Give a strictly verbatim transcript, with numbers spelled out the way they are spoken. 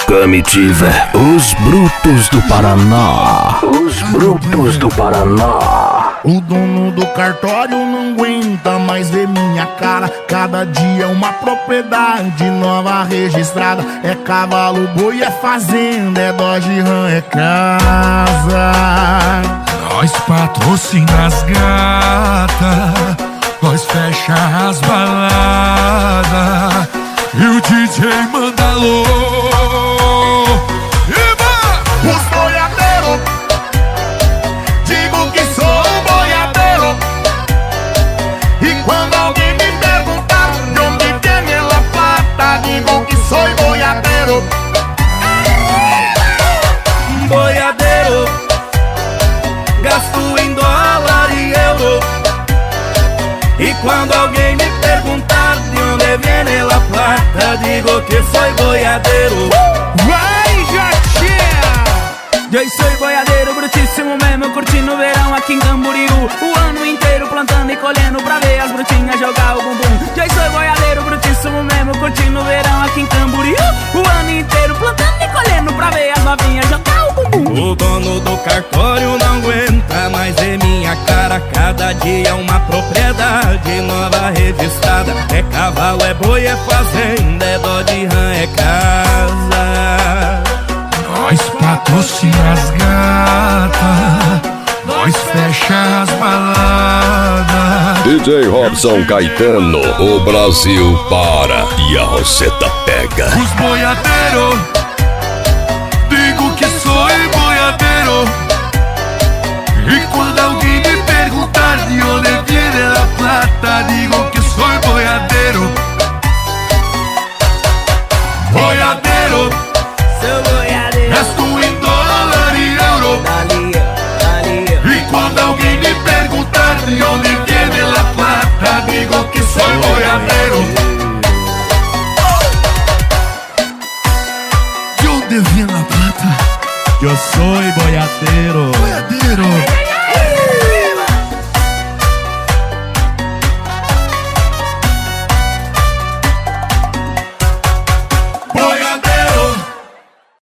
Comitiva, os brutos do Paraná. Os brutos do Paraná. O dono do cartório não aguenta mais ver minha cara. Cada dia uma propriedade nova registrada. É cavalo, boi, é fazenda, é Dodge Ram, é casa. Nós patrocina as gatas, nós fecha as baladas e o D J manda alô. Os boiadeiros, digo que sou boiadeiro. E quando alguém me perguntar de onde vem ela plata, digo que sou boiadeiro. Boiadeiro, gasto em dólar e euro. E quando alguém me perguntar de onde vem ela plata, digo que sou boiadeiro. Vai, Jatinha! Eu sou boiadeiro, brutíssimo mesmo, curtindo o verão aqui em Camboriú. O ano inteiro plantando e colhendo pra ver as brutinhas jogar o bumbum. Eu sou boiadeiro, brutíssimo mesmo, curtindo o verão aqui em Camboriú. O ano inteiro plantando e colhendo pra ver as novinhas jogar o bumbum. O dono do cartório não aguenta mais ver minha cara. Cada dia uma propriedade nova registrada. É cavalo, é boi, é fazenda, é Dodge Ram, é casa. Nós patrocina as gatas, nós fecha as baladas. D J Robson Caetano, o Brasil para e a Roseta pega. Os boiadeiros, digo que sou boiadeiro. E quando alguém me perguntar de onde vem a plata, digo que sou boiadeiro. Boiadeiro, Sou boiadeiro, gasto em dólar e euro. dali, dali. E quando alguém me perguntar de onde vem a plata, digo que sou boiadeiro. De onde vem a plata? Eu sou boiadeiro. Boiadeiro.